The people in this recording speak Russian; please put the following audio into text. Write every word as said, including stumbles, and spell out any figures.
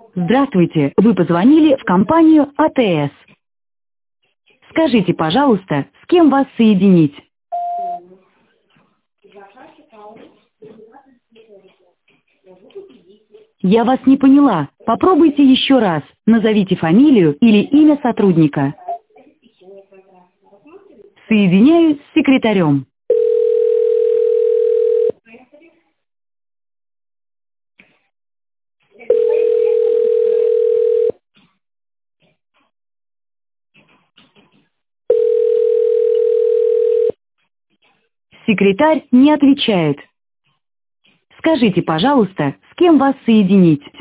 Здравствуйте, вы позвонили в компанию А Тэ Эс. Скажите, пожалуйста, с кем вас соединить? Я вас не поняла. Попробуйте еще раз. Назовите фамилию или имя сотрудника. Соединяю с секретарем. Секретарь не отвечает. Скажите, пожалуйста, с кем вас соединить?